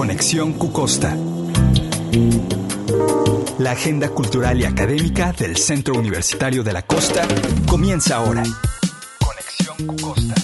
Conexión Cucosta. La agenda cultural y académica del Centro Universitario de la Costa comienza ahora. Conexión Cucosta.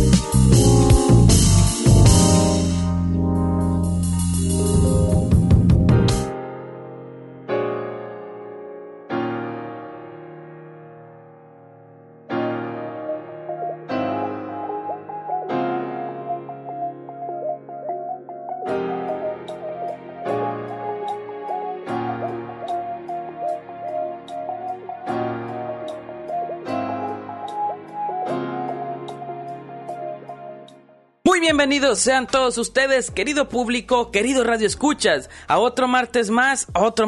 Bienvenidos sean todos ustedes, querido público, querido radio escuchas, a otro martes más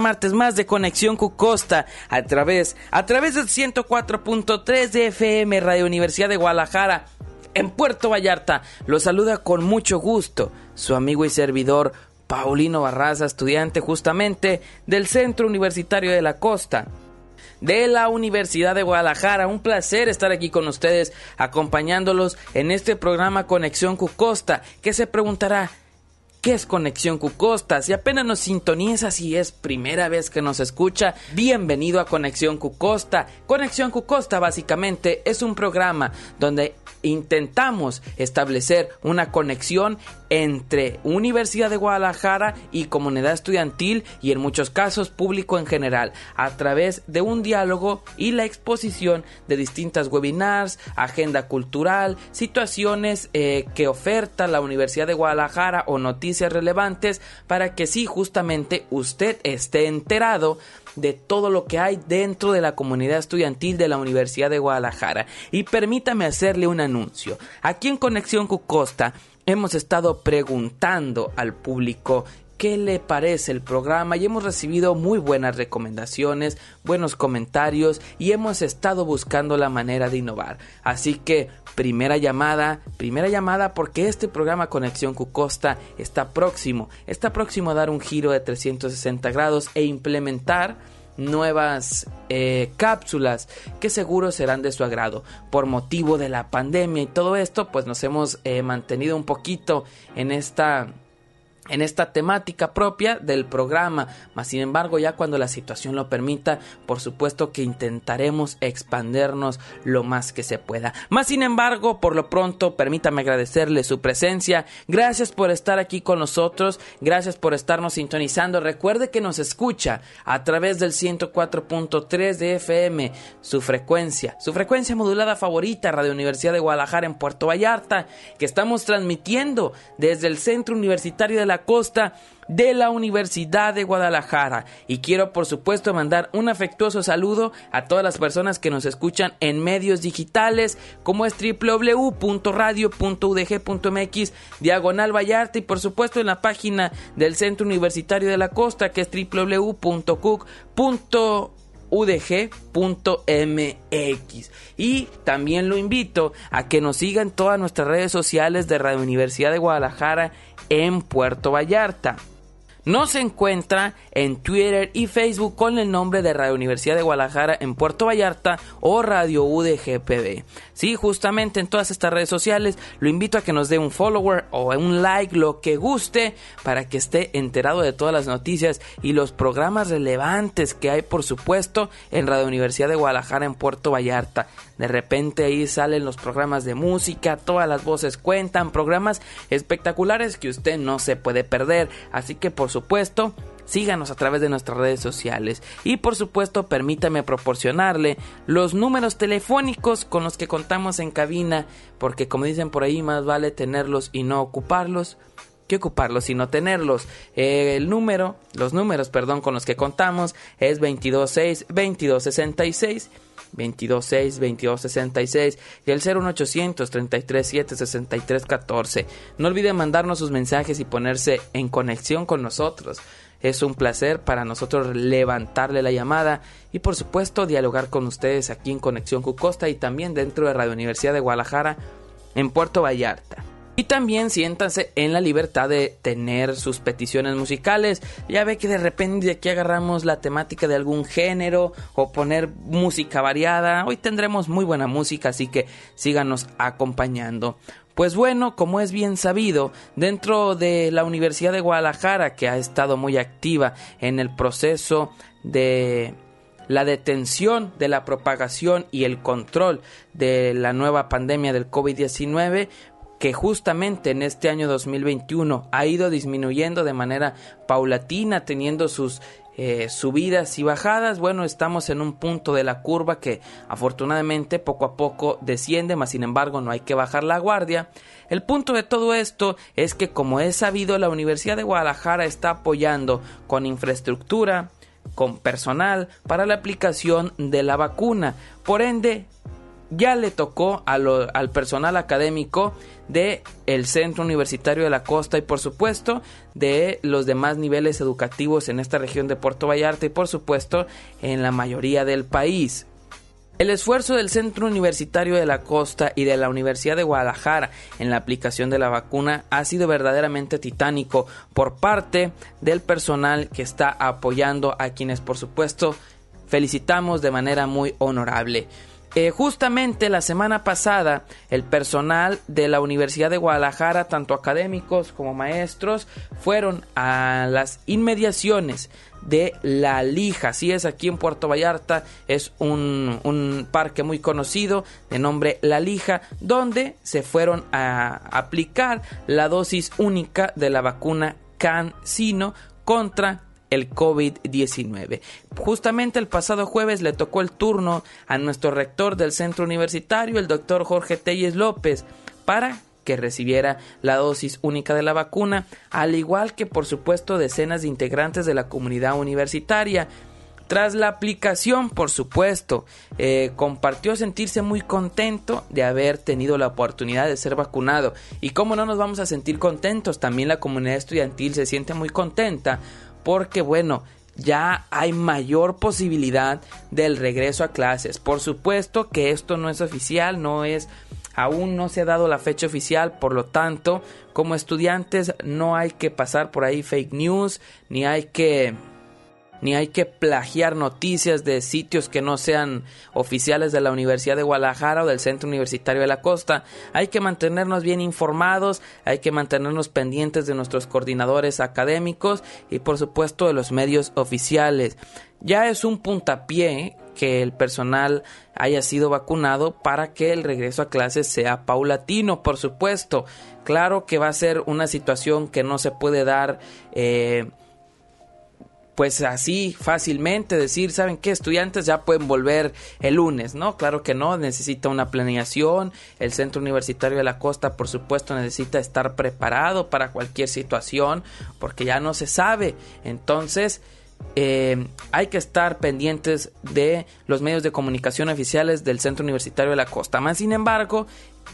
de Conexión Cucosta, a través del 104.3 de FM Radio Universidad de Guadalajara, en Puerto Vallarta. Los saluda con mucho gusto su amigo y servidor Paulino Barraza, estudiante justamente del Centro Universitario de la Costa, de la Universidad de Guadalajara. Un placer estar aquí con ustedes, acompañándolos en este programa Conexión Cucosta, que se preguntará, ¿qué es Conexión Cucosta? Si apenas nos sintoniza, si es primera vez que nos escucha, bienvenido a Conexión Cucosta. Conexión Cucosta básicamente es un programa donde intentamos establecer una conexión entre Universidad de Guadalajara y comunidad estudiantil, y en muchos casos público en general, a través de un diálogo y la exposición de distintas webinars, agenda cultural, situaciones que oferta la Universidad de Guadalajara o noticias relevantes, para que sí, justamente usted esté enterado de todo lo que hay dentro de la comunidad estudiantil de la Universidad de Guadalajara. Y permítame hacerle un anuncio. Aquí en Conexión Cucosta hemos estado preguntando al público qué le parece el programa y hemos recibido muy buenas recomendaciones, buenos comentarios, y hemos estado buscando la manera de innovar. Así que primera llamada porque este programa Conexión Cucosta está próximo a dar un giro de 360 grados e implementar nuevas cápsulas que seguro serán de su agrado. Por motivo de la pandemia y todo esto, pues nos hemos mantenido un poquito en esta temática propia del programa, mas sin embargo, ya cuando la situación lo permita, por supuesto que intentaremos expandernos lo más que se pueda. Más sin embargo, por lo pronto, permítame agradecerle su presencia. Gracias por estar aquí con nosotros, gracias por estarnos sintonizando. Recuerde que nos escucha a través del 104.3 de FM, su frecuencia modulada favorita, Radio Universidad de Guadalajara en Puerto Vallarta, que estamos transmitiendo desde el Centro Universitario de la Costa de la Universidad de Guadalajara. Y quiero por supuesto mandar un afectuoso saludo a todas las personas que nos escuchan en medios digitales como es www.radio.udg.mx/Vallarta, y por supuesto en la página del Centro Universitario de la Costa, que es www.cuc.udg.mx. Y también lo invito a que nos siga en todas nuestras redes sociales de Radio Universidad de Guadalajara en Puerto Vallarta. Nos encuentra en Twitter y Facebook con el nombre de Radio Universidad de Guadalajara en Puerto Vallarta o Radio UDGPB. Sí, justamente en todas estas redes sociales lo invito a que nos dé un follower o un like, lo que guste, para que esté enterado de todas las noticias y los programas relevantes que hay, por supuesto, en Radio Universidad de Guadalajara en Puerto Vallarta. De repente ahí salen los programas de música, todas las voces cuentan, programas espectaculares que usted no se puede perder. Así que por supuesto, síganos a través de nuestras redes sociales. Y por supuesto, permítame proporcionarle los números telefónicos con los que contamos en cabina, porque como dicen por ahí, más vale tenerlos y no ocuparlos que ocuparlos y no tenerlos. Los números con los que contamos es 226-2266, 226-2266 y el 01800-337-6314. No olviden mandarnos sus mensajes y ponerse en conexión con nosotros. Es un placer para nosotros levantarle la llamada y por supuesto dialogar con ustedes aquí en Conexión Cucosta y también dentro de Radio Universidad de Guadalajara en Puerto Vallarta. Y también siéntanse en la libertad de tener sus peticiones musicales. Ya ve que de repente aquí agarramos la temática de algún género o poner música variada. Hoy tendremos muy buena música, así que síganos acompañando. Pues bueno, como es bien sabido, dentro de la Universidad de Guadalajara, que ha estado muy activa en el proceso de la detención de la propagación y el control de la nueva pandemia del COVID-19, que justamente en este año 2021 ha ido disminuyendo de manera paulatina, teniendo sus subidas y bajadas. Bueno, estamos en un punto de la curva que afortunadamente poco a poco desciende, mas sin embargo no hay que bajar la guardia. El punto de todo esto es que, como es sabido, la Universidad de Guadalajara está apoyando con infraestructura, con personal para la aplicación de la vacuna. Por ende, ya le tocó al personal académico de el Centro Universitario de la Costa y, por supuesto, de los demás niveles educativos en esta región de Puerto Vallarta y, por supuesto, en la mayoría del país. El esfuerzo del Centro Universitario de la Costa y de la Universidad de Guadalajara en la aplicación de la vacuna ha sido verdaderamente titánico por parte del personal que está apoyando, a quienes, por supuesto, felicitamos de manera muy honorable. Justamente la semana pasada, el personal de la Universidad de Guadalajara, tanto académicos como maestros, fueron a las inmediaciones de La Lija. Así es, aquí en Puerto Vallarta es un parque muy conocido de nombre La Lija, donde se fueron a aplicar la dosis única de la vacuna CanSino contra el COVID-19. Justamente el pasado jueves le tocó el turno a nuestro rector del centro universitario, el doctor Jorge Telles López, para que recibiera la dosis única de la vacuna, al igual que, por supuesto, decenas de integrantes de la comunidad universitaria. Tras la aplicación, por supuesto, compartió sentirse muy contento de haber tenido la oportunidad de ser vacunado. Y cómo no nos vamos a sentir contentos, también la comunidad estudiantil se siente muy contenta, porque bueno, ya hay mayor posibilidad del regreso a clases. Por supuesto que esto no es oficial, aún no se ha dado la fecha oficial, por lo tanto, como estudiantes no hay que pasar por ahí fake news, ni hay que plagiar noticias de sitios que no sean oficiales de la Universidad de Guadalajara o del Centro Universitario de la Costa. Hay que mantenernos bien informados, hay que mantenernos pendientes de nuestros coordinadores académicos y, por supuesto, de los medios oficiales. Ya es un puntapié que el personal haya sido vacunado para que el regreso a clases sea paulatino, por supuesto. Claro que va a ser una situación que no se puede dar pues así fácilmente, decir, ¿saben qué? Estudiantes ya pueden volver el lunes, ¿no? Claro que no, necesita una planeación. El Centro Universitario de la Costa, por supuesto, necesita estar preparado para cualquier situación, porque ya no se sabe. Entonces, hay que estar pendientes de los medios de comunicación oficiales del Centro Universitario de la Costa. Más sin embargo,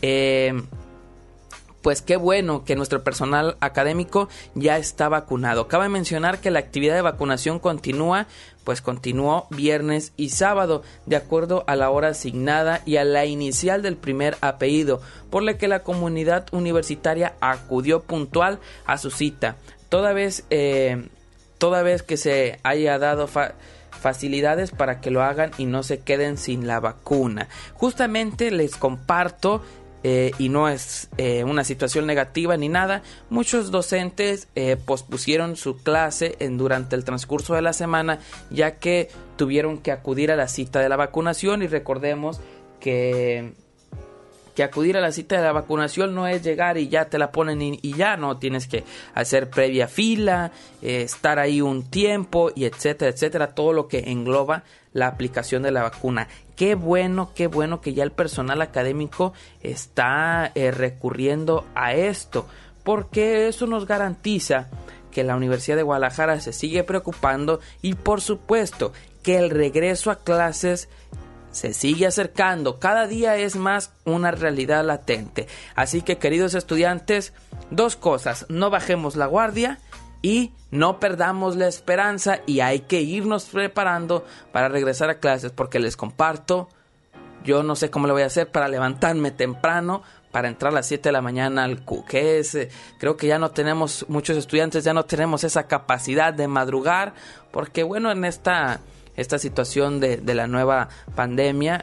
pues qué bueno que nuestro personal académico ya está vacunado. Cabe mencionar que la actividad de vacunación continuó viernes y sábado, de acuerdo a la hora asignada y a la inicial del primer apellido, por lo que la comunidad universitaria acudió puntual a su cita, toda vez que se haya dado facilidades para que lo hagan y no se queden sin la vacuna. Justamente les comparto, y no es una situación negativa ni nada, muchos docentes pospusieron su clase durante el transcurso de la semana, ya que tuvieron que acudir a la cita de la vacunación. Y recordemos que acudir a la cita de la vacunación no es llegar y ya te la ponen y ya no, tienes que hacer previa fila, estar ahí un tiempo y etcétera, etcétera, todo lo que engloba la aplicación de la vacuna. Qué bueno que ya el personal académico está recurriendo a esto, porque eso nos garantiza que la Universidad de Guadalajara se sigue preocupando y, por supuesto, que el regreso a clases se sigue acercando. Cada día es más una realidad latente. Así que, queridos estudiantes, dos cosas: no bajemos la guardia y no perdamos la esperanza, y hay que irnos preparando para regresar a clases, porque les comparto, yo no sé cómo lo voy a hacer para levantarme temprano, para entrar a las 7 de la mañana al CUC. Creo que ya no tenemos, muchos estudiantes ya no tenemos esa capacidad de madrugar, porque bueno, en esta situación de la nueva pandemia,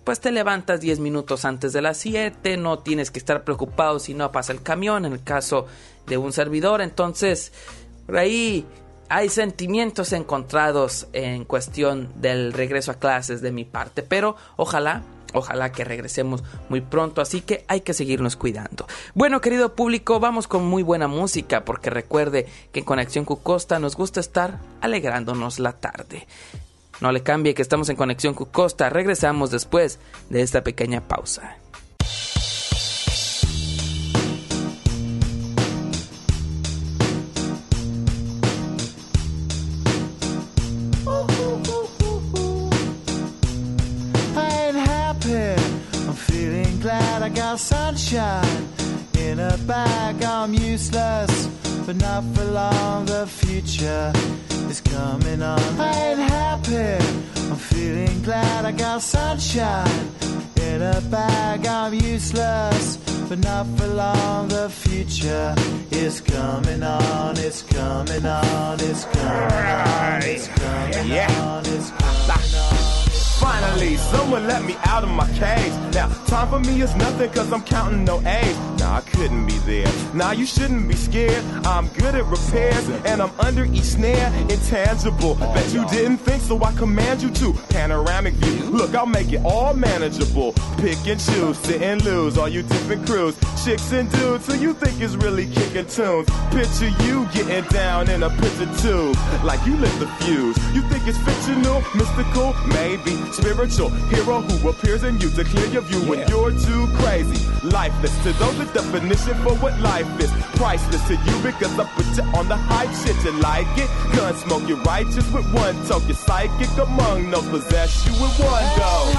pues te levantas 10 minutos antes de las 7, no tienes que estar preocupado si no pasa el camión, en el caso de un servidor. Entonces, por ahí hay sentimientos encontrados en cuestión del regreso a clases de mi parte, pero ojalá que regresemos muy pronto, así que hay que seguirnos cuidando. Bueno, querido público, vamos con muy buena música, porque recuerde que en Conexión Cucosta nos gusta estar alegrándonos la tarde. No le cambie, que estamos en Conexión Cucosta. Regresamos después de esta pequeña pausa. I'm feeling glad I got sunshine in a bag. I'm useless, but not for long. The future is coming on. I ain't happy. I'm feeling glad I got sunshine in a bag. I'm useless, but not for long. The future is coming on. It's coming on. It's coming on. It's coming on. It's coming on. Finally, someone let me out of my cage. Now, time for me is nothing, cause I'm counting no A's. Nah, I couldn't be there. Nah, you shouldn't be scared. I'm good at repairs, and I'm under each snare. Intangible. Bet you didn't think, so I command you to. Panoramic view. Look, I'll make it all manageable. Pick and choose, sit and lose. All you different crews, chicks and dudes who you think is really kicking tunes. Picture you getting down in a picture tube, like you lit the fuse. You think it's fictional, mystical, maybe. Spiritual hero who appears in you to clear your view when you're too crazy. Lifeless to those, the definition for what life is. Priceless to you because I put you on the hype shit. You like it? Gun smoke, you're righteous with one toke. You're psychic among those, possess you with one go.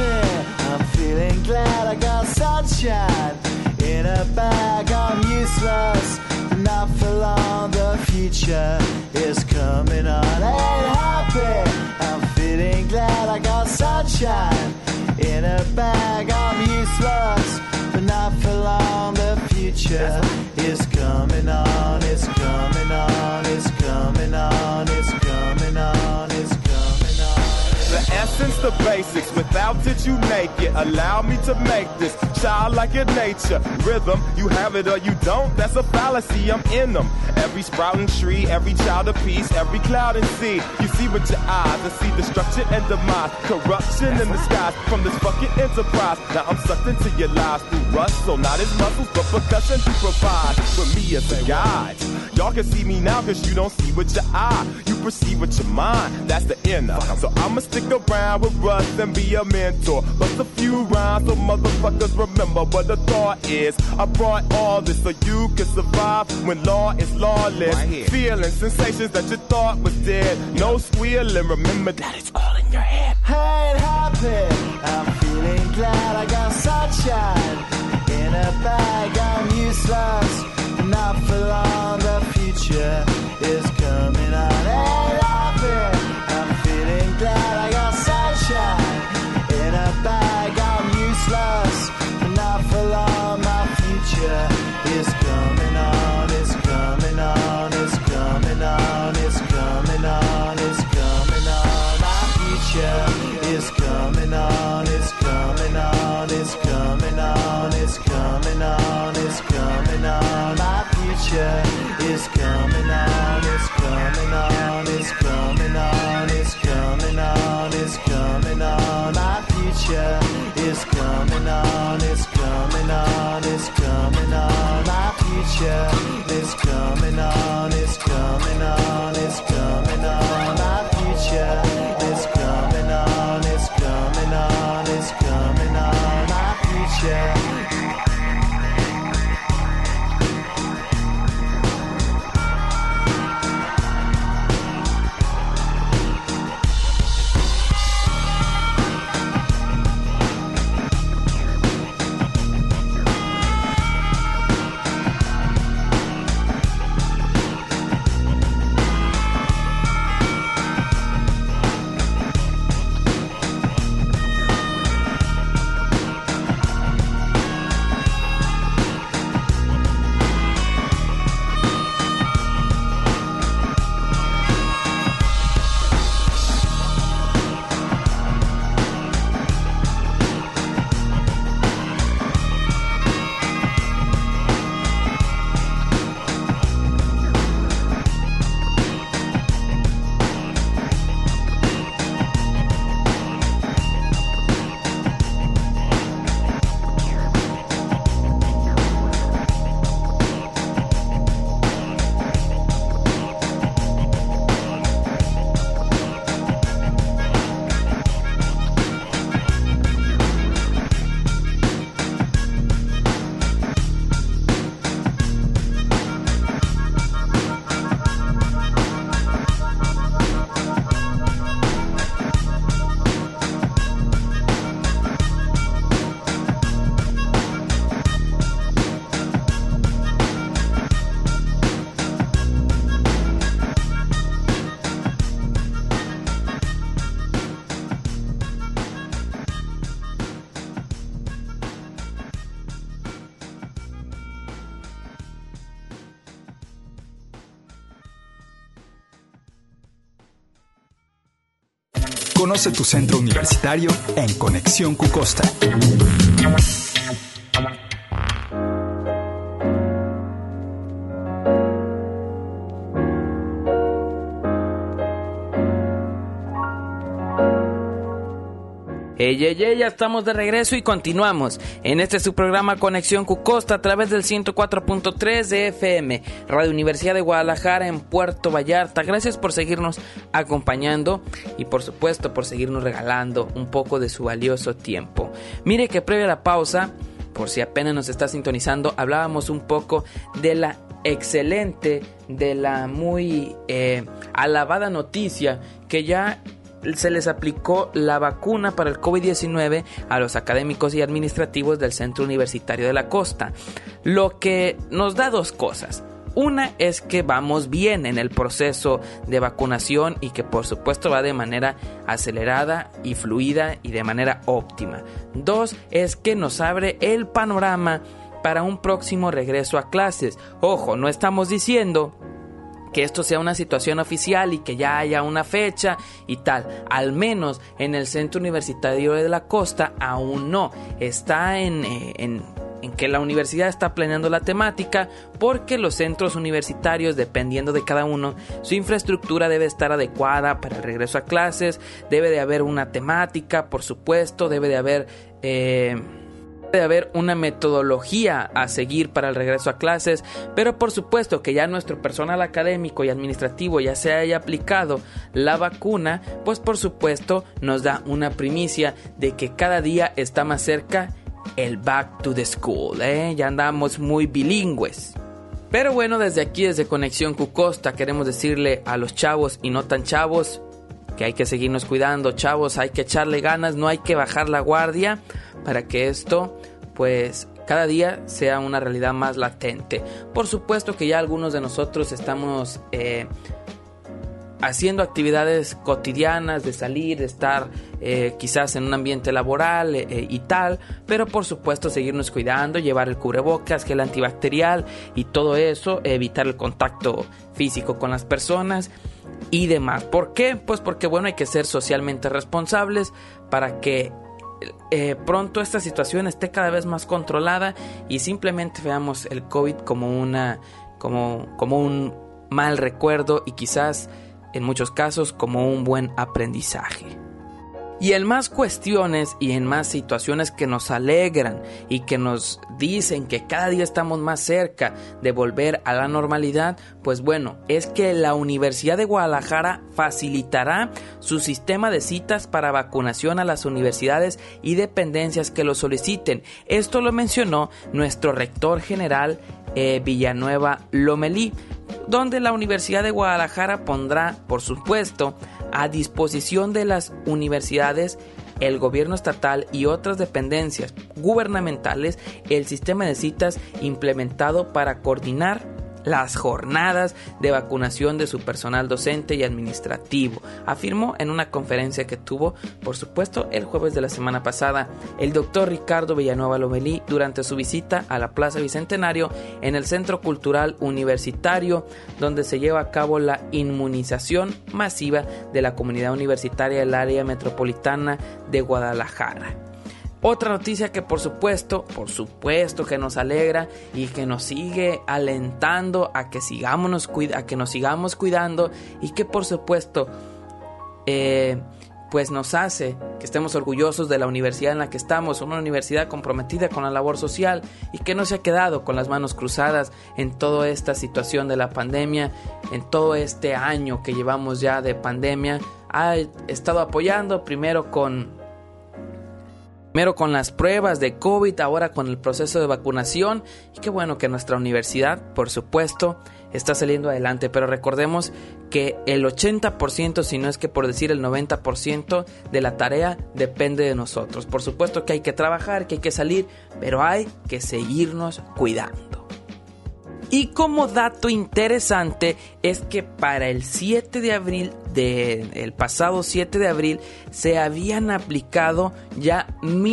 I'm feeling glad I got sunshine in a bag. I'm useless, not for long. The future is coming on. Ain't happy. I'm feeling glad I got sunshine in a bag. I'm useless, but not for long. The future is coming on. It's coming on. It's coming on. It's coming on. It's coming on. The essence, the basics, without it you make it. Allow me to make this childlike in nature. Rhythm, you have it or you don't, that's a fallacy, I'm in them. Every sprouting tree, every child of peace, every cloud and sea. You see with your eyes and see destruction and demise. Corruption in the skies from this fucking enterprise. Now I'm sucked into your lies through rust, so not as muscles, but percussion to provide with me as a guide. Y'all can see me now cause you don't see with your eye. You perceive with your mind, that's the inner. So I'ma stick around with Russ and be a mentor. Bust a few rhymes so motherfuckers remember what the thought is. I brought all this so you can survive when law is lawless. Right, feeling sensations that you thought was dead. No squealing, remember that it's all in your head. I ain't happy. I'm feeling glad I got sunshine in a bag. I'm useless, not for long. The future is coming on. Ain't happy. I'm feeling glad I got sunshine in a bag. I'm useless, not for long. My future is coming on. It's coming on. It's coming on. It's coming on. It's coming on. My future is coming on. It's coming on. It's coming on. It's coming on. It's coming on. My future Conoce tu centro universitario en Conexión Cucosta. Ya estamos de regreso y continuamos en este su programa Conexión Cucosta a través del 104.3 de FM, Radio Universidad de Guadalajara en Puerto Vallarta. Gracias por seguirnos acompañando y por supuesto por seguirnos regalando un poco de su valioso tiempo. Mire que previo a la pausa, por si apenas nos está sintonizando, hablábamos un poco de la excelente, de la muy alabada noticia que ya se les aplicó la vacuna para el COVID-19 a los académicos y administrativos del Centro Universitario de la Costa, lo que nos da dos cosas. Una es que vamos bien en el proceso de vacunación y que por supuesto va de manera acelerada y fluida y de manera óptima. Dos es que nos abre el panorama para un próximo regreso a clases. Ojo, no estamos diciendo que esto sea una situación oficial y que ya haya una fecha y tal. Al menos en el Centro Universitario de la Costa aún no. Está en que la universidad está planeando la temática, porque los centros universitarios, dependiendo de cada uno, su infraestructura debe estar adecuada para el regreso a clases. Debe de haber una temática, por supuesto, debe de haber una metodología a seguir para el regreso a clases, pero por supuesto que ya nuestro personal académico y administrativo ya se haya aplicado la vacuna, pues por supuesto nos da una primicia de que cada día está más cerca el back to the school, ya andamos muy bilingües. Pero bueno, desde aquí, desde Conexión Cucosta, queremos decirle a los chavos y no tan chavos que hay que seguirnos cuidando. Chavos, hay que echarle ganas, no hay que bajar la guardia para que esto, pues, cada día sea una realidad más latente. Por supuesto que ya algunos de nosotros estamos haciendo actividades cotidianas, de salir, de estar quizás en un ambiente laboral y tal, pero por supuesto seguirnos cuidando, llevar el cubrebocas, gel antibacterial y todo eso, evitar el contacto físico con las personas y demás. ¿Por qué? Pues porque bueno, hay que ser socialmente responsables para que pronto esta situación esté cada vez más controlada y simplemente veamos el COVID como un mal recuerdo y quizás en muchos casos como un buen aprendizaje. Y en más cuestiones y en más situaciones que nos alegran y que nos dicen que cada día estamos más cerca de volver a la normalidad, pues bueno, es que la Universidad de Guadalajara facilitará su sistema de citas para vacunación a las universidades y dependencias que lo soliciten. Esto lo mencionó nuestro rector general Villanueva Lomelí, donde la Universidad de Guadalajara pondrá, por supuesto, a disposición de las universidades, el gobierno estatal y otras dependencias gubernamentales el sistema de citas implementado para coordinar las jornadas de vacunación de su personal docente y administrativo, afirmó en una conferencia que tuvo, por supuesto, el jueves de la semana pasada, el doctor Ricardo Villanueva Lomelí durante su visita a la Plaza Bicentenario en el Centro Cultural Universitario, donde se lleva a cabo la inmunización masiva de la comunidad universitaria del área metropolitana de Guadalajara. Otra noticia que por supuesto que nos alegra y que nos sigue alentando a que nos sigamos cuidando y que por supuesto pues nos hace que estemos orgullosos de la universidad en la que estamos, una universidad comprometida con la labor social y que no se ha quedado con las manos cruzadas en toda esta situación de la pandemia, en todo este año que llevamos ya de pandemia. Ha estado apoyando primero con las pruebas de COVID, ahora con el proceso de vacunación, y qué bueno que nuestra universidad, por supuesto, está saliendo adelante, pero recordemos que el 80%, si no es que por decir el 90% de la tarea depende de nosotros. Por supuesto que hay que trabajar, que hay que salir, pero hay que seguirnos cuidando. Y como dato interesante es que para el 7 de abril, el pasado 7 de abril, se habían aplicado ya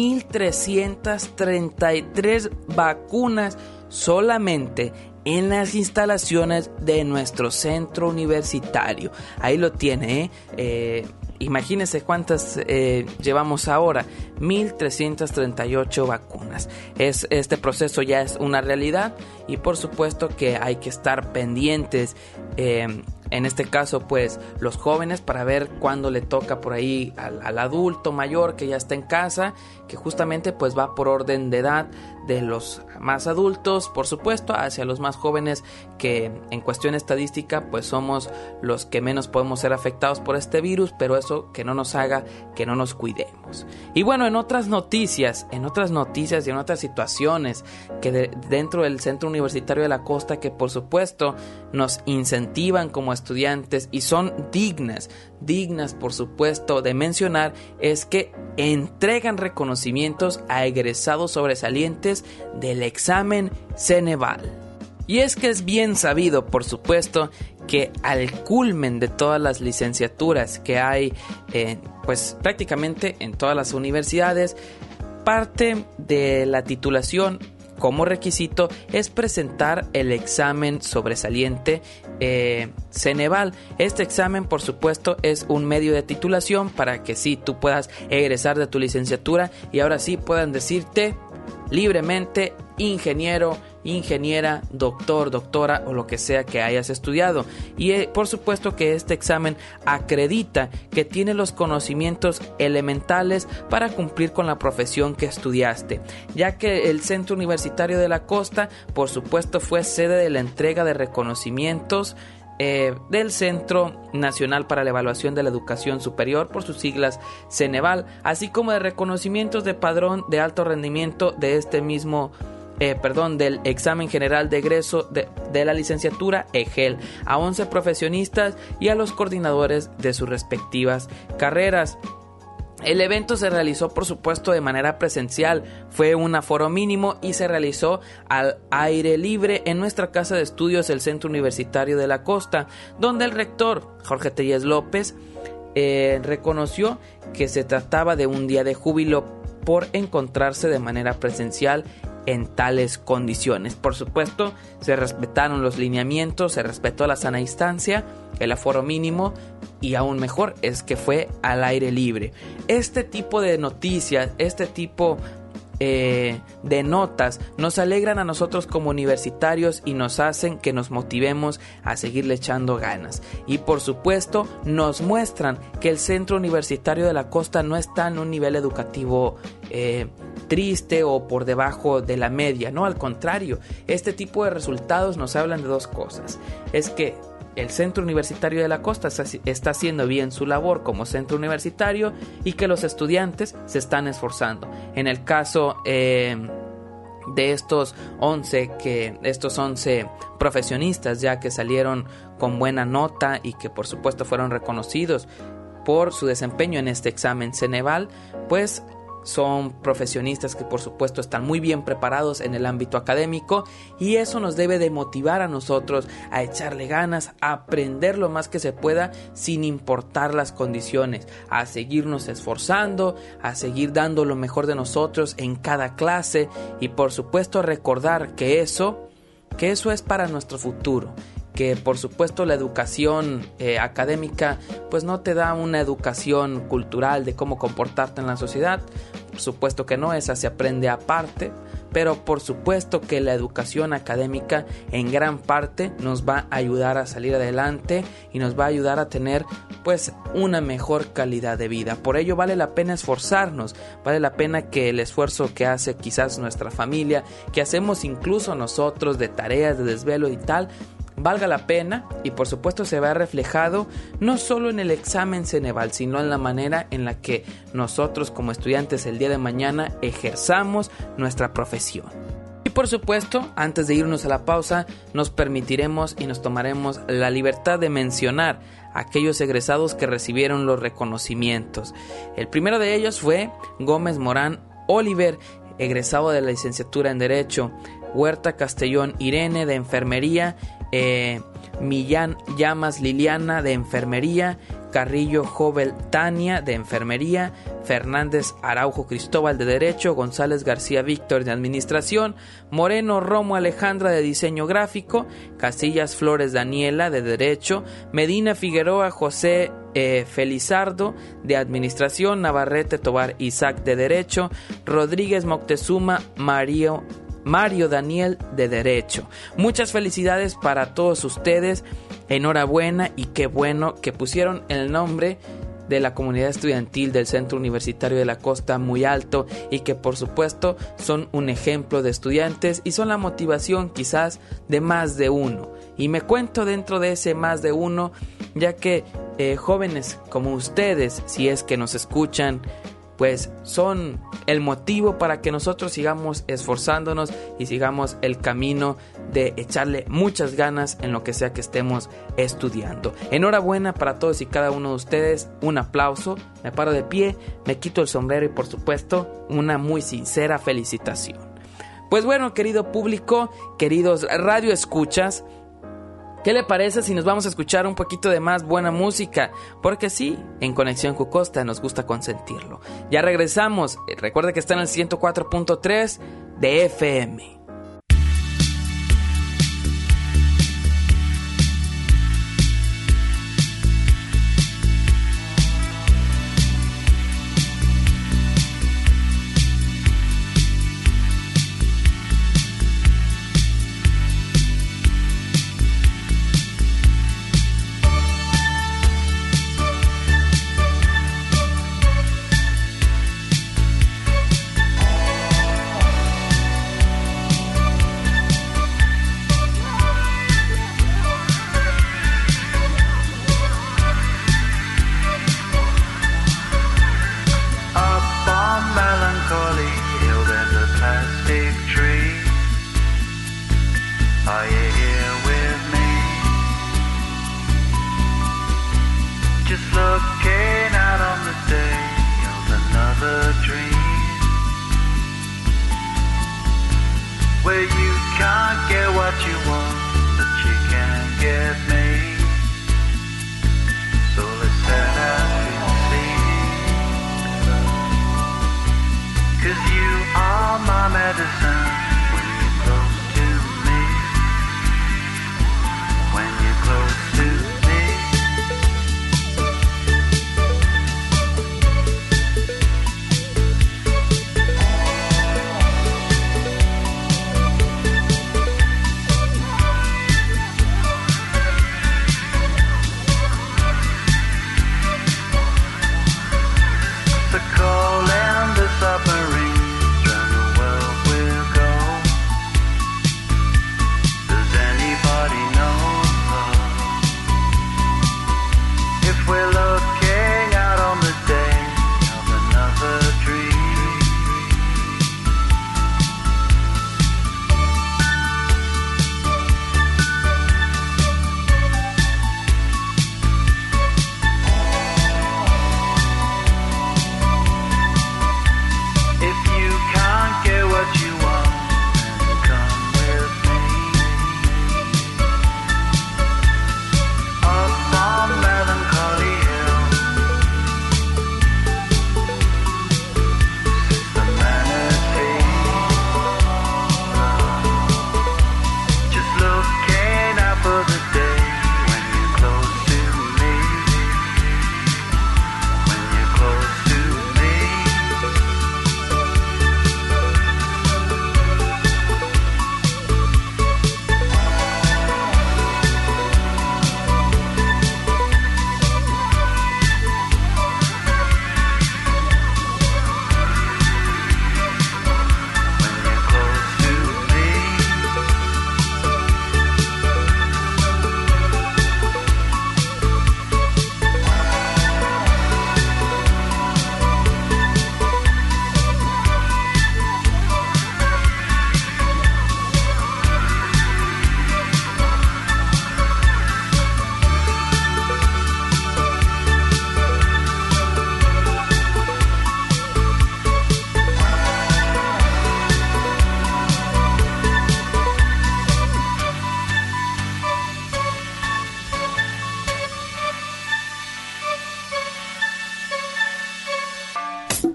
1,333 vacunas solamente en las instalaciones de nuestro centro universitario. Ahí lo tiene, imagínense cuántas llevamos ahora, 1,338 vacunas. Este proceso ya es una realidad y por supuesto que hay que estar pendientes, en este caso pues los jóvenes, para ver cuándo le toca por ahí al adulto mayor que ya está en casa, que justamente pues va por orden de edad de los más adultos, por supuesto, hacia los más jóvenes, que en cuestión estadística pues somos los que menos podemos ser afectados por este virus, pero eso que no nos haga que no nos cuidemos. Y bueno, en otras noticias y en otras situaciones que dentro del Centro Universitario de la Costa, que por supuesto nos incentivan como estudiantes y son dignas por supuesto de mencionar, es que entregan reconocimientos a egresados sobresalientes del examen Ceneval. Y es que es bien sabido, por supuesto, que al culmen de todas las licenciaturas que hay, pues prácticamente en todas las universidades, parte de la titulación como requisito es presentar el examen sobresaliente Ceneval. Este examen, por supuesto, es un medio de titulación para que sí tú puedas egresar de tu licenciatura y ahora sí puedan decirte libremente ingeniero, ingeniera, doctor, doctora o lo que sea que hayas estudiado. Y por supuesto que este examen acredita que tienes los conocimientos elementales para cumplir con la profesión que estudiaste, ya que el Centro Universitario de la Costa por supuesto fue sede de la entrega de reconocimientos del Centro Nacional para la Evaluación de la Educación Superior, por sus siglas Ceneval, así como de reconocimientos de padrón de alto rendimiento de este mismo del examen general de egreso de la licenciatura EGEL a 11 profesionistas y a los coordinadores de sus respectivas carreras. El evento se realizó por supuesto de manera presencial, fue un aforo mínimo y se realizó al aire libre en nuestra casa de estudios, el Centro Universitario de la Costa, donde el rector Jorge Tellez López reconoció que se trataba de un día de júbilo por encontrarse de manera presencial en tales condiciones. Por supuesto, se respetaron los lineamientos, se respetó la sana distancia, el aforo mínimo y aún mejor es que fue al aire libre. Este tipo de noticias, este tipo de notas nos alegran a nosotros como universitarios y nos hacen que nos motivemos a seguirle echando ganas. Y por supuesto nos muestran que el Centro Universitario de la Costa no está en un nivel educativo triste o por debajo de la media, no, al contrario, este tipo de resultados nos hablan de dos cosas. Es que el Centro Universitario de la Costa está haciendo bien su labor como centro universitario y que los estudiantes se están esforzando. En el caso de estos 11 profesionistas ya que salieron con buena nota y que por supuesto fueron reconocidos por su desempeño en este examen Ceneval, pues son profesionistas que por supuesto están muy bien preparados en el ámbito académico y eso nos debe de motivar a nosotros a echarle ganas, a aprender lo más que se pueda sin importar las condiciones, a seguirnos esforzando, a seguir dando lo mejor de nosotros en cada clase y por supuesto recordar que eso es para nuestro futuro. Que por supuesto la educación académica pues no te da una educación cultural de cómo comportarte en la sociedad, por supuesto que no, esa se aprende aparte, pero por supuesto que la educación académica en gran parte nos va a ayudar a salir adelante y nos va a ayudar a tener pues una mejor calidad de vida. Por ello vale la pena esforzarnos, vale la pena que el esfuerzo que hace quizás nuestra familia, que hacemos incluso nosotros de tareas, de desvelo y tal, valga la pena y por supuesto se vea reflejado no solo en el examen Ceneval, sino en la manera en la que nosotros como estudiantes el día de mañana ejerzamos nuestra profesión. Y por supuesto, antes de irnos a la pausa, nos permitiremos y nos tomaremos la libertad de mencionar a aquellos egresados que recibieron los reconocimientos. El primero de ellos fue Gómez Morán Oliver, egresado de la licenciatura en Derecho, Huerta Castellón Irene de Enfermería, Millán Llamas Liliana de Enfermería, Carrillo Jovel Tania de Enfermería, Fernández Araujo Cristóbal de Derecho, González García Víctor de Administración, Moreno Romo Alejandra de Diseño Gráfico, Casillas Flores Daniela de Derecho, Medina Figueroa José Felizardo de Administración, Navarrete Tobar Isaac de Derecho, Rodríguez Moctezuma Mario Daniel de Derecho. Muchas felicidades para todos ustedes, enhorabuena, y qué bueno que pusieron el nombre de la comunidad estudiantil del Centro Universitario de la Costa muy alto, y que por supuesto son un ejemplo de estudiantes y son la motivación quizás de más de uno. Y me cuento dentro de ese más de uno, ya que jóvenes como ustedes, si es que nos escuchan, pues son el motivo para que nosotros sigamos esforzándonos y sigamos el camino de echarle muchas ganas en lo que sea que estemos estudiando. Enhorabuena para todos y cada uno de ustedes, un aplauso, me paro de pie, me quito el sombrero y por supuesto una muy sincera felicitación. Pues bueno, querido público, queridos radioescuchas, ¿qué le parece si nos vamos a escuchar un poquito de más buena música? Porque sí, en Conexión Cucosta nos gusta consentirlo. Ya regresamos. Recuerda que está en el 104.3 de FM.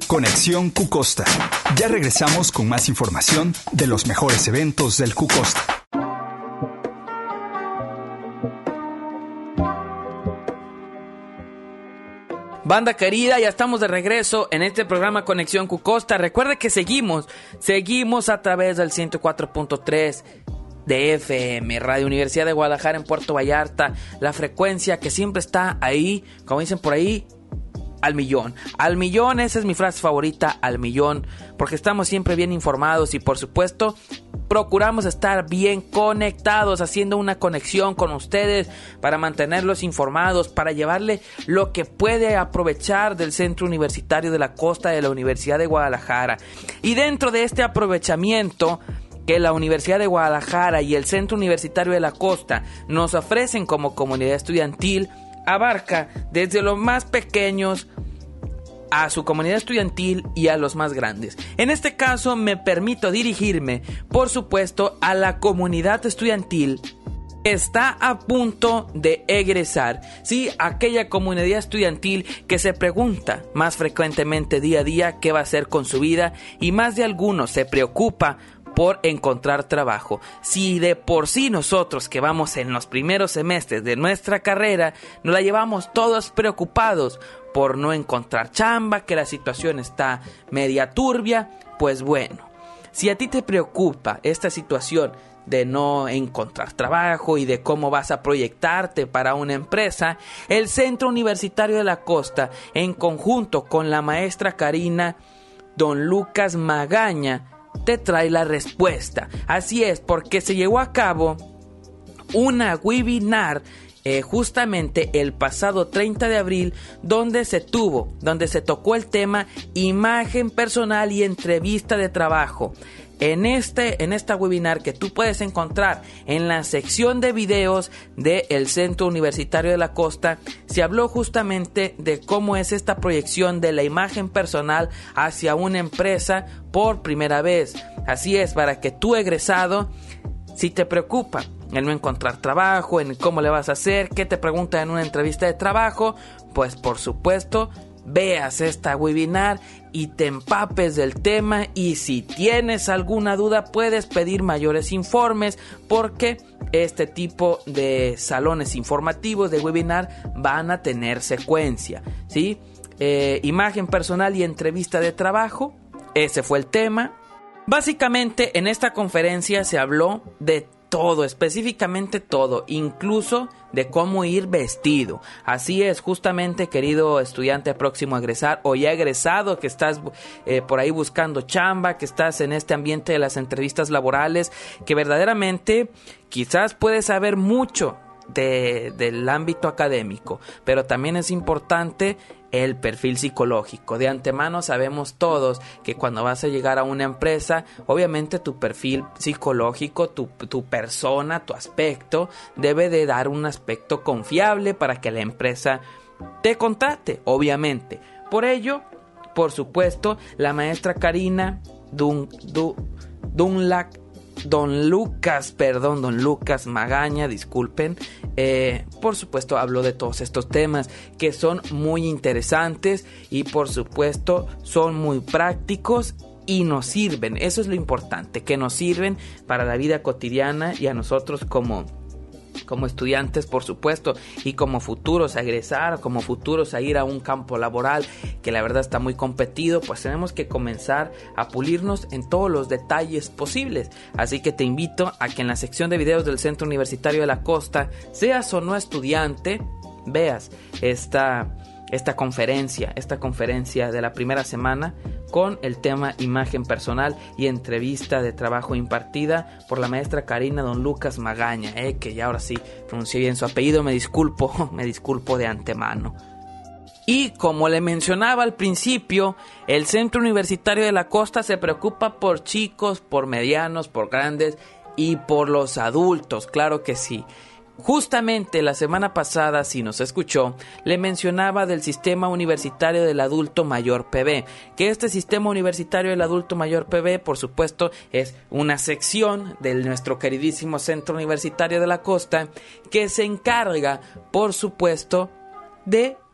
Conexión Q-Costa. Ya regresamos con más información de los mejores eventos del Q-Costa. Banda querida, ya estamos de regreso en este programa Conexión Q-Costa. Recuerda que seguimos a través del 104.3 de FM, Radio Universidad de Guadalajara en Puerto Vallarta. La frecuencia que siempre está ahí, como dicen por ahí, al millón. Al millón, esa es mi frase favorita, al millón, porque estamos siempre bien informados y por supuesto procuramos estar bien conectados, haciendo una conexión con ustedes para mantenerlos informados, para llevarle lo que puede aprovechar del Centro Universitario de la Costa de la Universidad de Guadalajara. Y dentro de este aprovechamiento que la Universidad de Guadalajara y el Centro Universitario de la Costa nos ofrecen como comunidad estudiantil, abarca desde los más pequeños a su comunidad estudiantil y a los más grandes. En este caso me permito dirigirme, por supuesto, a la comunidad estudiantil que está a punto de egresar. Sí, aquella comunidad estudiantil que se pregunta más frecuentemente día a día qué va a hacer con su vida, y más de alguno se preocupa por encontrar trabajo. Si de por sí nosotros que vamos en los primeros semestres de nuestra carrera nos la llevamos todos preocupados por no encontrar chamba, que la situación está media turbia, pues bueno, si a ti te preocupa esta situación de no encontrar trabajo y de cómo vas a proyectarte para una empresa, el Centro Universitario de la Costa, en conjunto con la maestra Karina Don Lucas Magaña, te trae la respuesta. Así es, porque se llevó a cabo una webinar justamente el pasado 30 de abril, donde se tocó el tema imagen personal y entrevista de trabajo. En esta webinar que tú puedes encontrar en la sección de videos del Centro Universitario de la Costa, se habló justamente de cómo es esta proyección de la imagen personal hacia una empresa por primera vez. Así es, para que tú, egresado, si te preocupa el no encontrar trabajo, en cómo le vas a hacer, qué te preguntan en una entrevista de trabajo, pues por supuesto veas esta webinar y te empapes del tema, y si tienes alguna duda puedes pedir mayores informes, porque este tipo de salones informativos de webinar van a tener secuencia, ¿sí? Imagen personal y entrevista de trabajo, ese fue el tema. Básicamente en esta conferencia se habló de todo, específicamente todo, incluso de cómo ir vestido. Así es, justamente, querido estudiante próximo a egresar o ya egresado, que estás por ahí buscando chamba, que estás en este ambiente de las entrevistas laborales, que verdaderamente quizás puedes saber mucho del ámbito académico, pero también es importante el perfil psicológico. De antemano sabemos todos que cuando vas a llegar a una empresa, obviamente tu perfil psicológico, tu persona, tu aspecto debe de dar un aspecto confiable para que la empresa te contrate, obviamente. Por ello, por supuesto, la maestra Karina Don Lucas Magaña, disculpen, por supuesto habló de todos estos temas que son muy interesantes y por supuesto son muy prácticos y nos sirven. Eso es lo importante, que nos sirven para la vida cotidiana y a nosotros como estudiantes, por supuesto, y como futuros a egresar, como futuros a ir a un campo laboral que la verdad está muy competido, pues tenemos que comenzar a pulirnos en todos los detalles posibles. Así que te invito a que en la sección de videos del Centro Universitario de la Costa, seas o no estudiante, veas esta conferencia de la primera semana con el tema imagen personal y entrevista de trabajo impartida por la maestra Karina Don Lucas Magaña, que ya ahora sí pronuncié bien su apellido, me disculpo de antemano. Y como le mencionaba al principio, el Centro Universitario de la Costa se preocupa por chicos, por medianos, por grandes y por los adultos, claro que sí. Justamente la semana pasada, si nos escuchó, le mencionaba del Sistema Universitario del Adulto Mayor PB, que este Sistema Universitario del Adulto Mayor PB, por supuesto, es una sección de nuestro queridísimo Centro Universitario de la Costa que se encarga, por supuesto, de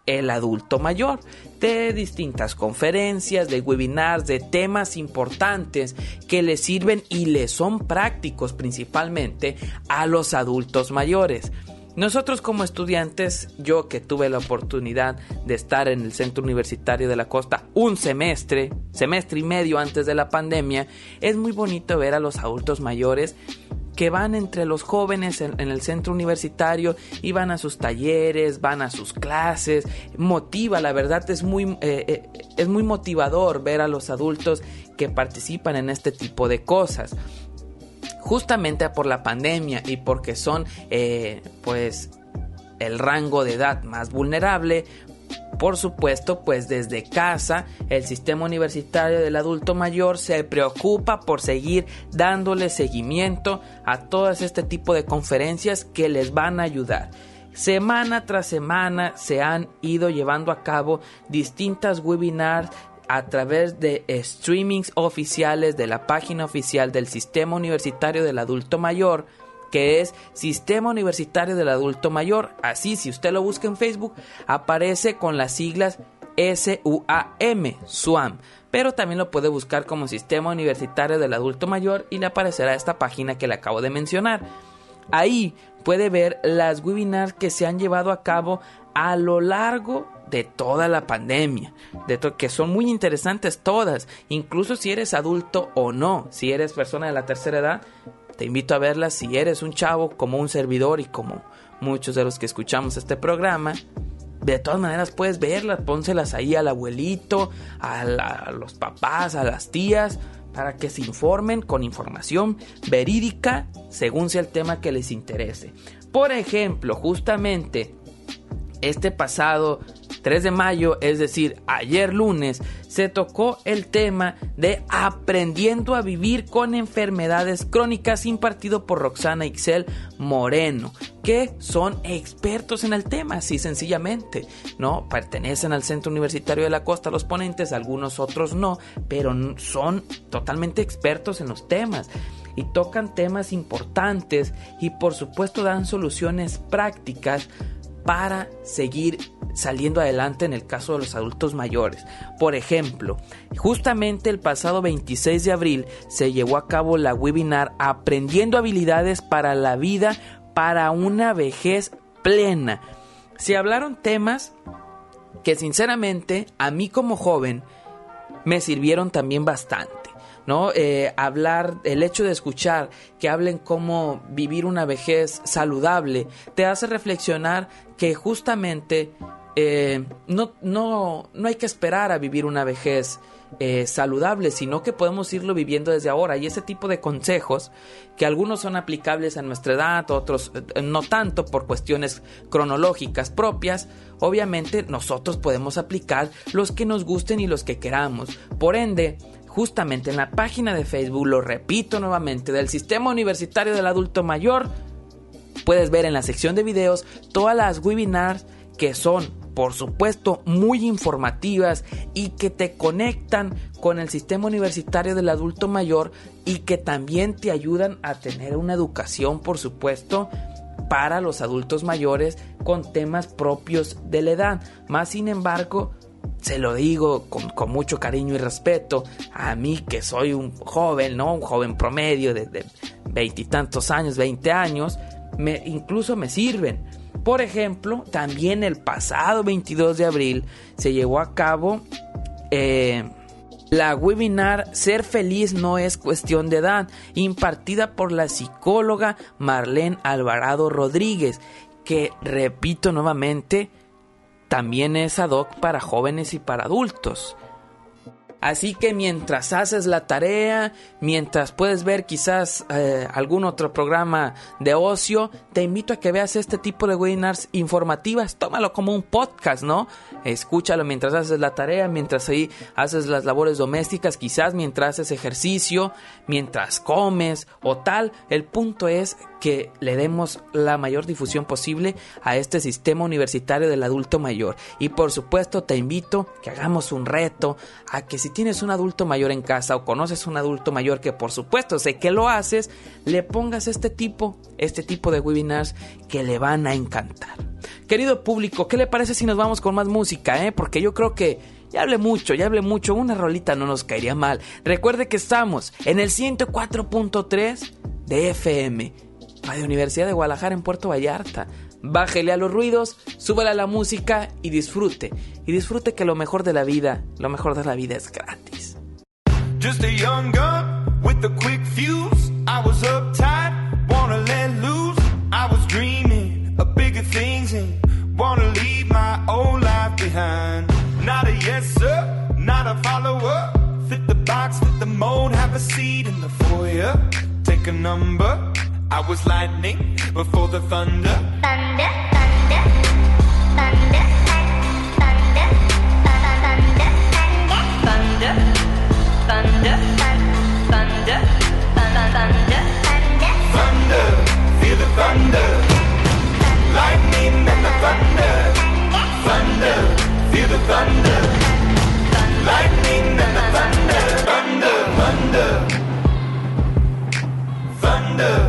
el adulto mayor, de distintas conferencias, de webinars, de temas importantes que les sirven y les son prácticos principalmente a los adultos mayores. Nosotros como estudiantes, yo que tuve la oportunidad de estar en el Centro Universitario de la Costa un semestre y medio antes de la pandemia, es muy bonito ver a los adultos mayores que van entre los jóvenes en el centro universitario y van a sus talleres, van a sus clases, motiva, la verdad es muy motivador ver a los adultos que participan en este tipo de cosas. Justamente por la pandemia y porque son pues el rango de edad más vulnerable, por supuesto, pues desde casa el sistema universitario del adulto mayor se preocupa por seguir dándole seguimiento a todas este tipo de conferencias que les van a ayudar. Semana tras semana se han ido llevando a cabo distintas webinars a través de streamings oficiales de la página oficial del Sistema Universitario del Adulto Mayor, que es Sistema Universitario del Adulto Mayor. Así, si usted lo busca en Facebook, aparece con las siglas SUAM, pero también lo puede buscar como Sistema Universitario del Adulto Mayor y le aparecerá esta página que le acabo de mencionar. Ahí puede ver las webinars que se han llevado a cabo a lo largo de toda la pandemia, que son muy interesantes todas, incluso si eres adulto o no, si eres persona de la tercera edad, te invito a verlas. Si eres un chavo como un servidor y como muchos de los que escuchamos este programa, de todas maneras puedes verlas, pónselas ahí al abuelito, a los papás, a las tías, para que se informen con información verídica según sea el tema que les interese. Por ejemplo, justamente este pasado 3 de mayo, es decir, ayer lunes, se tocó el tema de Aprendiendo a Vivir con Enfermedades Crónicas, impartido por Roxana Ixel Moreno, que son expertos en el tema, así sencillamente, ¿no? Pertenecen al Centro Universitario de la Costa los ponentes, algunos otros no, pero son totalmente expertos en los temas y tocan temas importantes y por supuesto dan soluciones prácticas para seguir saliendo adelante en el caso de los adultos mayores. Por ejemplo, justamente el pasado 26 de abril se llevó a cabo la webinar Aprendiendo habilidades para la vida para una vejez plena. Se hablaron temas que sinceramente a mí como joven me sirvieron también bastante, ¿no? Hablar, el hecho de escuchar que hablen cómo vivir una vejez saludable te hace reflexionar que justamente no hay que esperar a vivir una vejez saludable, sino que podemos irlo viviendo desde ahora. Y ese tipo de consejos, que algunos son aplicables a nuestra edad, otros no tanto por cuestiones cronológicas propias, obviamente nosotros podemos aplicar los que nos gusten y los que queramos. Por ende, justamente en la página de Facebook, lo repito nuevamente, del Sistema Universitario del Adulto Mayor, puedes ver en la sección de videos todas las webinars que son, por supuesto, muy informativas y que te conectan con el Sistema Universitario del Adulto Mayor y que también te ayudan a tener una educación, por supuesto, para los adultos mayores con temas propios de la edad. Más sin embargo, se lo digo con mucho cariño y respeto, a mí que soy un joven, ¿no? Un joven promedio de 20 y tantos años, 20 años, incluso me sirven. Por ejemplo, también el pasado 22 de abril se llevó a cabo la webinar Ser feliz no es cuestión de edad, impartida por la psicóloga Marlene Alvarado Rodríguez, que, repito nuevamente, también es ad hoc para jóvenes y para adultos. Así que mientras haces la tarea, mientras puedes ver quizás algún otro programa de ocio, te invito a que veas este tipo de webinars informativas. Tómalo como un podcast, ¿no? Escúchalo mientras haces la tarea, mientras ahí haces las labores domésticas, quizás mientras haces ejercicio, mientras comes o tal. El punto es que le demos la mayor difusión posible a este sistema universitario del adulto mayor. Y por supuesto te invito que hagamos un reto a que si tienes un adulto mayor en casa o conoces un adulto mayor, que por supuesto sé que lo haces, le pongas este tipo de webinars que le van a encantar. Querido público, ¿qué le parece si nos vamos con más música? Porque yo creo que ya hablé mucho, una rolita no nos caería mal. Recuerde que estamos en el 104.3 de FM, Radio Universidad de Guadalajara en Puerto Vallarta. Bájele a los ruidos, súbale a la música y disfrute que lo mejor de la vida es gratis. Just a young gun with a quick fuse. I was uptight, wanna let loose. I was dreaming of bigger things and wanna leave my old life behind. Not a yes sir, not a follower. Fit the box, fit the mold, have a seat in the foyer. Take a number. I was lightning before the thunder. Thunder, thunder, thunder, thunder, thunder, thunder, thunder, thunder, thunder, thunder, feel the thunder. Lightning and the thunder. Thunder, feel the thunder. Lightning and the thunder. Thunder, thunder, thunder.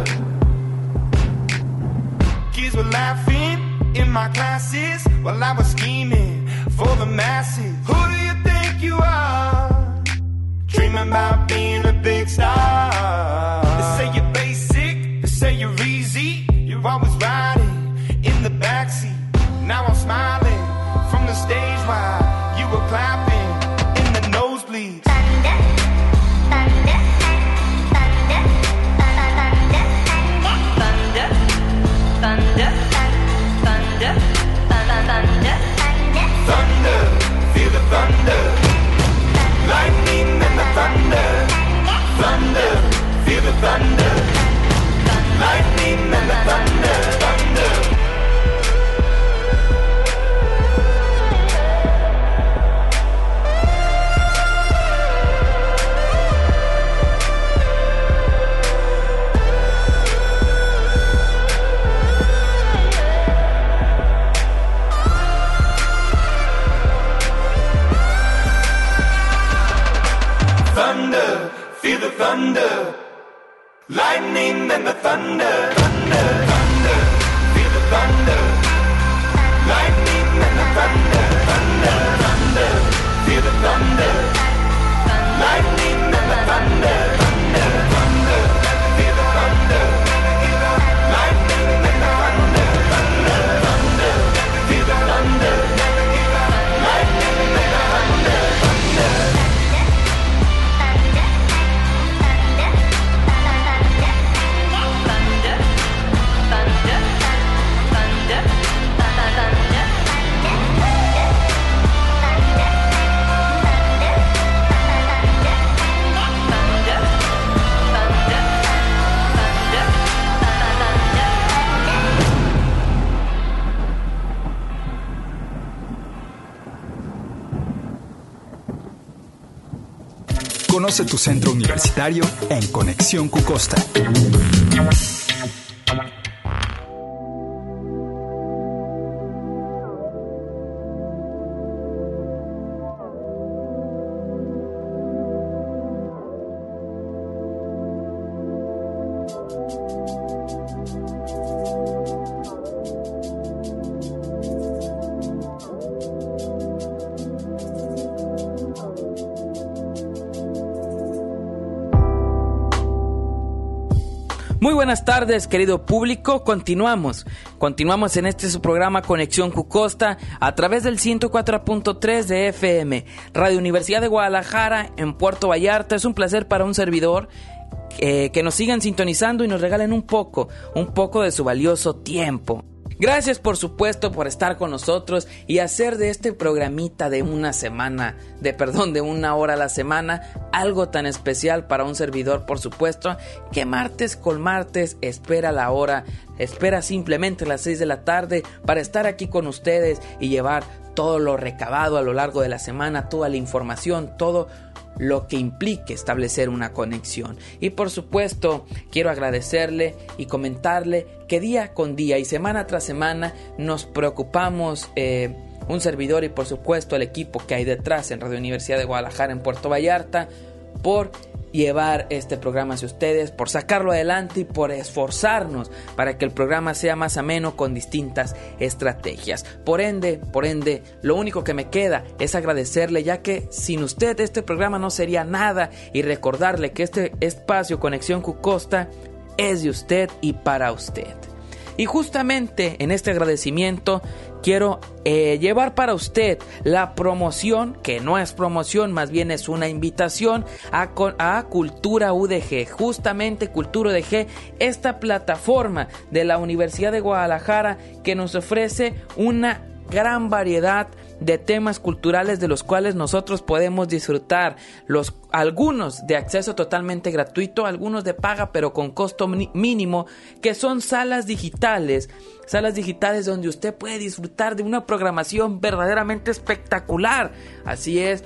Kids were laughing in my classes while I was scheming for the masses. Who do you think you are? Dreaming about being a big star. They say you're basic, they say you're easy. You're always riding in the backseat. Now I'm smiling from the stage while you were clapping in the nosebleeds. thunder, thunder, thunder, thunder, thunder, thunder, thunder, Thunder, feel the thunder. Lightning and the thunder. Thunder, feel the thunder. Lightning and the thunder. Thunder. Thunder, feel the thunder. Lightning and the thunder. Thunder, thunder, feel the thunder. Lightning and the thunder. Thunder, thunder, feel the thunder. Lightning and the thunder. Thunder, thunder, feel the thunder. Lightning and the thunder. Thunder, thunder, feel the thunder. Lightning and the thunder. Thunder. Conoce tu centro universitario en Conexión Cucosta. Muy buenas tardes, querido público. Continuamos en este su programa Conexión Cucosta a través del 104.3 de FM, Radio Universidad de Guadalajara en Puerto Vallarta. Es un placer para un servidor que nos sigan sintonizando y nos regalen un poco de su valioso tiempo. Gracias, por supuesto, por estar con nosotros y hacer de este programita de una hora a la semana algo tan especial para un servidor, por supuesto, que martes con martes espera simplemente las 6 de la tarde para estar aquí con ustedes y llevar todo lo recabado a lo largo de la semana, toda la información, todo lo que implique establecer una conexión. Y por supuesto, quiero agradecerle y comentarle que día con día y semana tras semana nos preocupamos, un servidor y por supuesto el equipo que hay detrás en Radio Universidad de Guadalajara en Puerto Vallarta, por llevar este programa hacia ustedes, por sacarlo adelante y por esforzarnos para que el programa sea más ameno con distintas estrategias. Por ende, lo único que me queda es agradecerle, ya que sin usted este programa no sería nada, y recordarle que este espacio Conexión Cucosta es de usted y para usted. Y justamente en este agradecimiento quiero llevar para usted la promoción, que no es promoción, más bien es una invitación a Cultura UDG. Justamente Cultura UDG, esta plataforma de la Universidad de Guadalajara que nos ofrece una gran variedad de temas culturales de los cuales nosotros podemos disfrutar, algunos de acceso totalmente gratuito, algunos de paga pero con costo mínimo, que son salas digitales donde usted puede disfrutar de una programación verdaderamente espectacular. Así es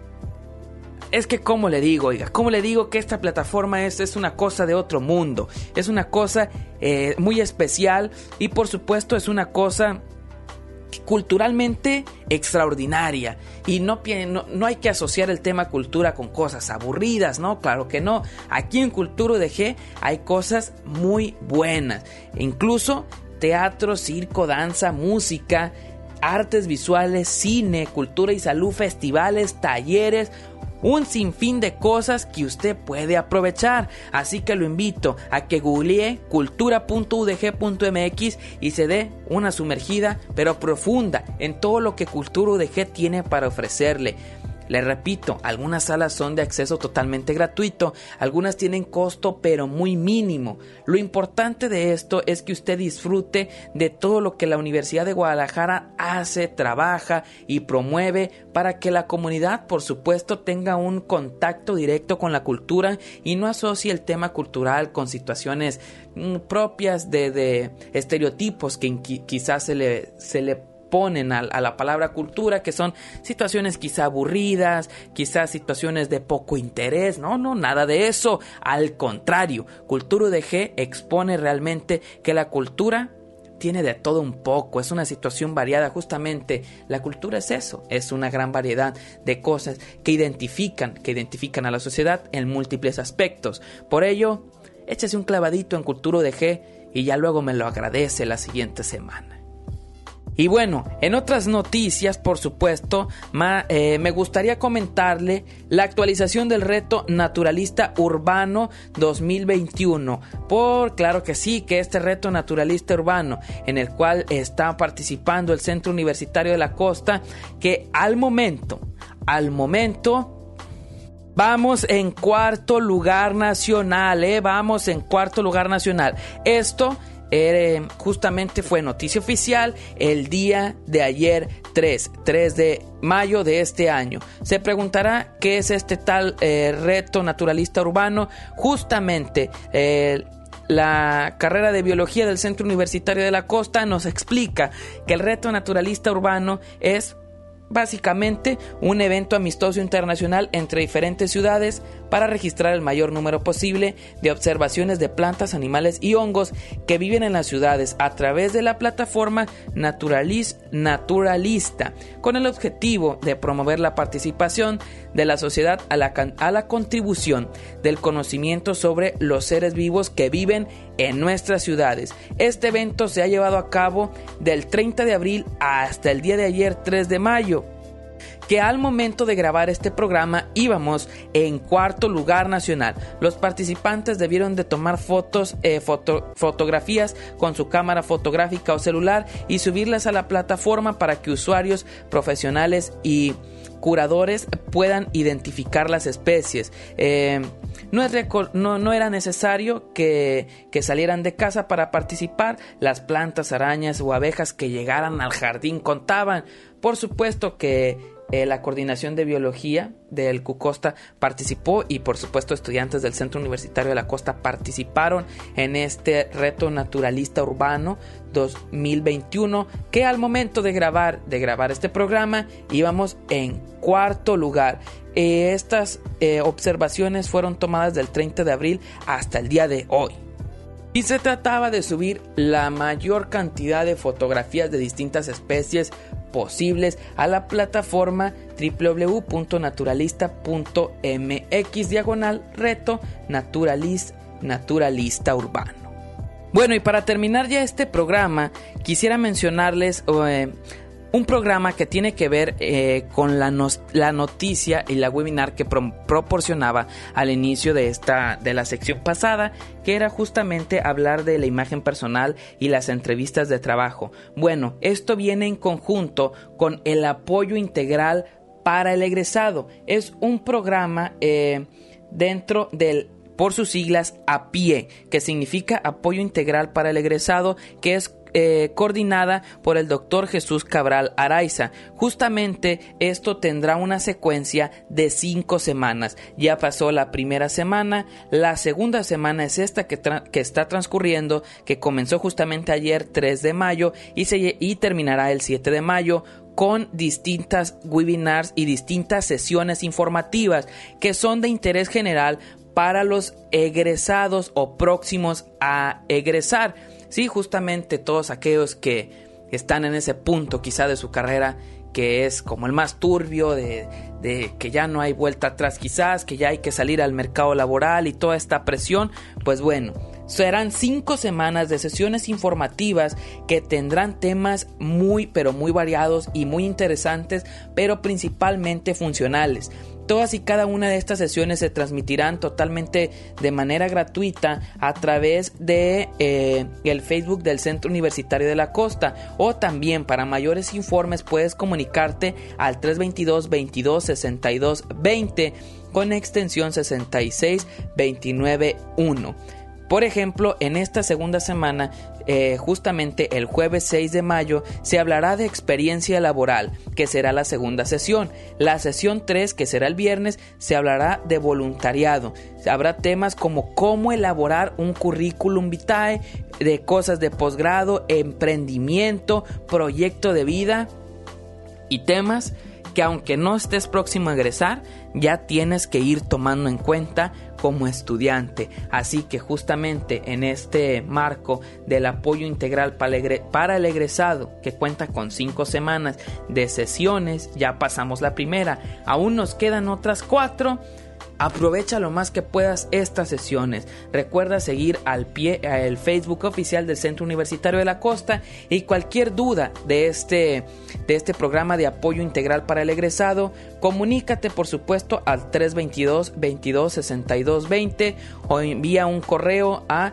que ¿cómo le digo que esta plataforma es una cosa de otro mundo? Es una cosa muy especial y por supuesto es una cosa culturalmente extraordinaria, y no hay que asociar el tema cultura con cosas aburridas, ¿no? Claro que no. Aquí en Cultura UDG hay cosas muy buenas, incluso teatro, circo, danza, música, artes visuales, cine, cultura y salud, festivales, talleres, un sinfín de cosas que usted puede aprovechar. Así que lo invito a que googlee cultura.udg.mx y se dé una sumergida pero profunda en todo lo que Cultura UDG tiene para ofrecerle. Les repito, algunas salas son de acceso totalmente gratuito, algunas tienen costo pero muy mínimo. Lo importante de esto es que usted disfrute de todo lo que la Universidad de Guadalajara hace, trabaja y promueve para que la comunidad, por supuesto, tenga un contacto directo con la cultura y no asocie el tema cultural con situaciones propias de estereotipos que quizás se le ponen a la palabra cultura, que son situaciones quizá aburridas, quizás situaciones de poco interés. No, nada de eso. Al contrario, Cultura UDG expone realmente que la cultura tiene de todo un poco, es una situación variada. Justamente la cultura es eso, es una gran variedad de cosas que identifican a la sociedad en múltiples aspectos. Por ello, échese un clavadito en Cultura UDG y ya luego me lo agradece la siguiente semana. Y bueno, en otras noticias, por supuesto, me gustaría comentarle la actualización del reto naturalista urbano 2021. Claro que sí, que este reto naturalista urbano, en el cual está participando el Centro Universitario de la Costa, que al momento, vamos en cuarto lugar nacional, vamos en cuarto lugar nacional. Esto justamente fue noticia oficial el día de ayer, 3 de mayo de este año. Se preguntará qué es este tal reto naturalista urbano. Justamente la carrera de biología del Centro Universitario de la Costa nos explica que el reto naturalista urbano es básicamente un evento amistoso internacional entre diferentes ciudades para registrar el mayor número posible de observaciones de plantas, animales y hongos que viven en las ciudades a través de la plataforma Naturalista, con el objetivo de promover la participación de la sociedad a la contribución del conocimiento sobre los seres vivos que viven en nuestras ciudades. Este evento se ha llevado a cabo del 30 de abril hasta el día de ayer, 3 de mayo. Que al momento de grabar este programa íbamos en cuarto lugar nacional. Los participantes debieron de tomar fotografías con su cámara fotográfica o celular y subirlas a la plataforma para que usuarios profesionales y curadores puedan identificar las especies. No era necesario que salieran de casa para participar. Las plantas, arañas o abejas que llegaran al jardín contaban. Por supuesto que la coordinación de biología del Cucosta participó y por supuesto estudiantes del Centro Universitario de la Costa participaron en este reto naturalista urbano 2021, que al momento de grabar este programa íbamos en cuarto lugar. estas observaciones fueron tomadas del 30 de abril hasta el día de hoy. Y se trataba de subir la mayor cantidad de fotografías de distintas especies posibles a la plataforma www.naturalista.mx/reto naturalista urbano. Bueno, y para terminar ya este programa, quisiera mencionarles un programa que tiene que ver con la noticia y la webinar que proporcionaba al inicio de la sección pasada, que era justamente hablar de la imagen personal y las entrevistas de trabajo. Bueno, esto viene en conjunto con el apoyo integral para el egresado. Es un programa dentro del, por sus siglas, APIE, que significa Apoyo Integral para el Egresado, que es coordinada por el doctor Jesús Cabral Araiza. Justamente esto tendrá una secuencia de 5 semanas. Ya pasó la primera semana, la segunda semana es esta que está transcurriendo, que comenzó justamente ayer 3 de mayo y terminará el 7 de mayo, con distintas webinars y distintas sesiones informativas que son de interés general para los egresados o próximos a egresar. Sí, justamente todos aquellos que están en ese punto quizá de su carrera que es como el más turbio, de que ya no hay vuelta atrás quizás, que ya hay que salir al mercado laboral y toda esta presión. Pues bueno, serán 5 semanas de sesiones informativas que tendrán temas muy pero muy variados y muy interesantes, pero principalmente funcionales. Todas y cada una de estas sesiones se transmitirán totalmente de manera gratuita a través de el Facebook del Centro Universitario de la Costa, o también para mayores informes puedes comunicarte al 322-22-62-20 con extensión 66291. Por ejemplo, en esta segunda semana, justamente el jueves 6 de mayo, se hablará de experiencia laboral, que será la segunda sesión. La sesión 3, que será el viernes, se hablará de voluntariado. Habrá temas como cómo elaborar un currículum vitae, de cosas de posgrado, emprendimiento, proyecto de vida y temas que aunque no estés próximo a egresar, ya tienes que ir tomando en cuenta como estudiante. Así que justamente en este marco del apoyo integral para el egresado, que cuenta con 5 semanas de sesiones, ya pasamos la primera, aún nos quedan otras 4. Aprovecha lo más que puedas estas sesiones. Recuerda seguir el Facebook oficial del Centro Universitario de la Costa, y cualquier duda de este programa de apoyo integral para el egresado, comunícate por supuesto al 322-22-62-20 o envía un correo a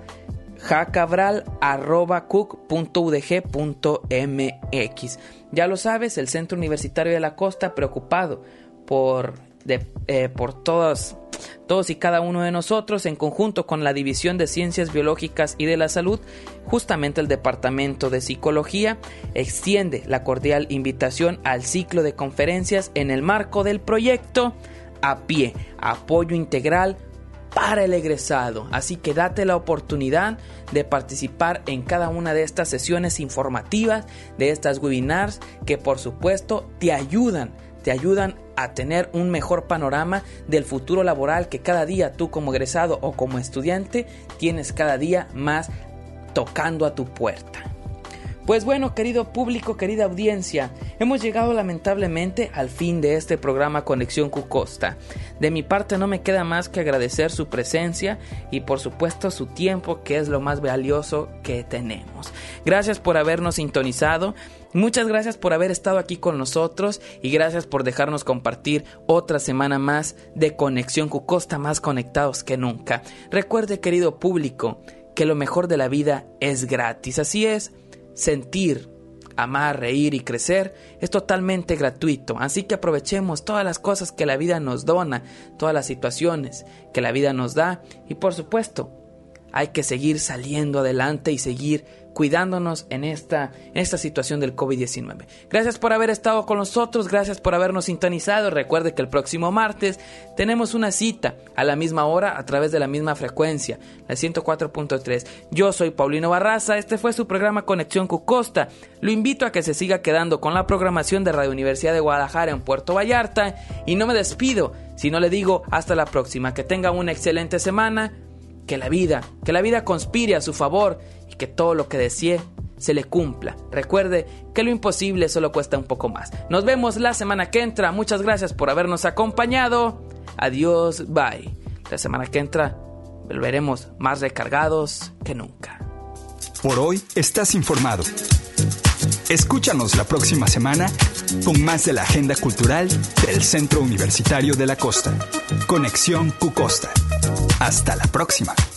jacabral@cook.udg.mx. Ya lo sabes, el Centro Universitario de la Costa, preocupado por todos y cada uno de nosotros, en conjunto con la División de Ciencias Biológicas y de la Salud, justamente el Departamento de Psicología, extiende la cordial invitación al ciclo de conferencias en el marco del proyecto APIE, Apoyo Integral para el Egresado. Así que date la oportunidad de participar en cada una de estas sesiones informativas, de estas webinars, que por supuesto te ayudan a tener un mejor panorama del futuro laboral que cada día tú como egresado o como estudiante tienes cada día más tocando a tu puerta. Pues bueno, querido público, querida audiencia, hemos llegado lamentablemente al fin de este programa Conexión Q-Costa. De mi parte no me queda más que agradecer su presencia y por supuesto su tiempo, que es lo más valioso que tenemos. Gracias por habernos sintonizado. Muchas gracias por haber estado aquí con nosotros y gracias por dejarnos compartir otra semana más de Conexión Q-Costa, más conectados que nunca. Recuerde, querido público, que lo mejor de la vida es gratis. Así es, sentir, amar, reír y crecer es totalmente gratuito. Así que aprovechemos todas las cosas que la vida nos dona, todas las situaciones que la vida nos da, y por supuesto hay que seguir saliendo adelante y seguir cuidándonos en esta situación del COVID-19. Gracias por haber estado con nosotros, gracias por habernos sintonizado. Recuerde que el próximo martes tenemos una cita a la misma hora a través de la misma frecuencia, la 104.3. Yo soy Paulino Barraza, este fue su programa Conexión Q-Costa. Lo invito a que se siga quedando con la programación de Radio Universidad de Guadalajara en Puerto Vallarta, y no me despido Si no, le digo hasta la próxima. Que tenga una excelente semana. Que la vida conspire a su favor y que todo lo que desee se le cumpla. Recuerde que lo imposible solo cuesta un poco más. Nos vemos la semana que entra. Muchas gracias por habernos acompañado. Adiós, bye. La semana que entra volveremos más recargados que nunca. Por hoy estás informado. Escúchanos la próxima semana con más de la agenda cultural del Centro Universitario de la Costa. Conexión Q Costa. Hasta la próxima.